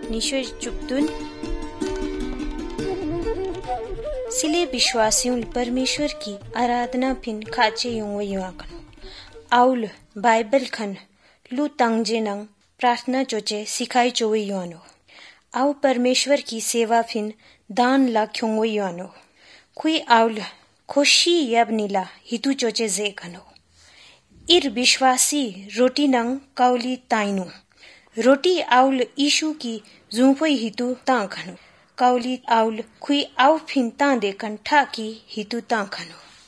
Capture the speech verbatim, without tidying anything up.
निशो चुपतुन सिले विश्वासियों परमेश्वर की आराधना फिन खाचे युंग युआकनो आउल बाइबल खन लू तंगजे नंग प्रार्थना चोचे सिखाई चोवे युआनो आउ परमेश्वर की सेवा फिन दान ला क्योंग युआनो खुई आउल खुशी यब नीला हितु चोचे जे कनो इर विश्वासी रोटी नंग काउली ताइनु रोटी आउल ईशु की जुंफोई हितु तां खनो काउली आउल खुई आउ फिन तां देखन ठा की हितु तां खनो